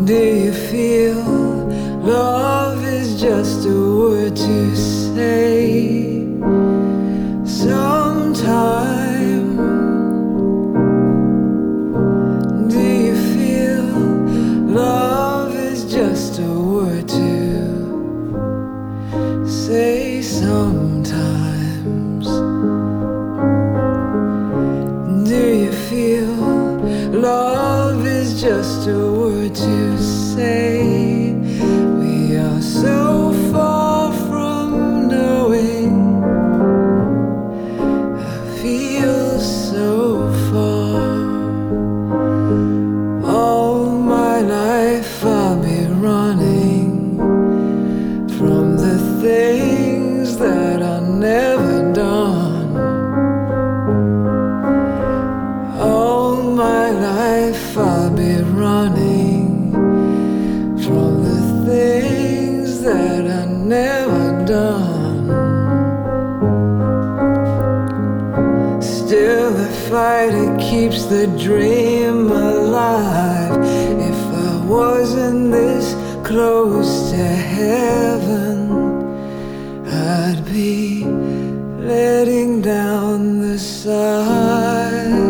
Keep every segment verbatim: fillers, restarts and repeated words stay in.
Do you feel love is just a word to say sometime? Do you feel love is just a word to say sometimes? Do you feel love is just a word to say? We are so far from knowing. I feel so far. All my life I'll be running from the things that are never done. All my life I'll be running from the things that are never done. Still the fighter keeps the dream alive. If I wasn't this close to heaven, I'd be letting down the side.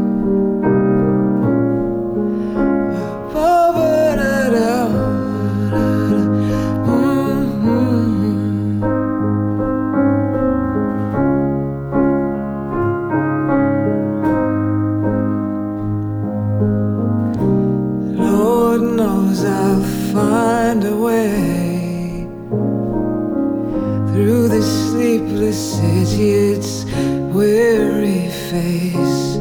Lord knows I'll find a way through this sleepless city, its weary face,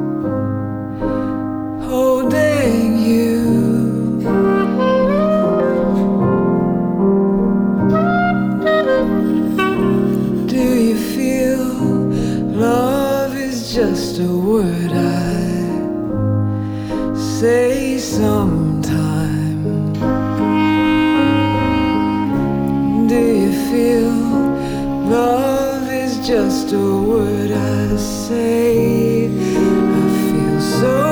holding you. Do you feel love is just a word I say sometime? Do you feel love is just a word I say? I feel so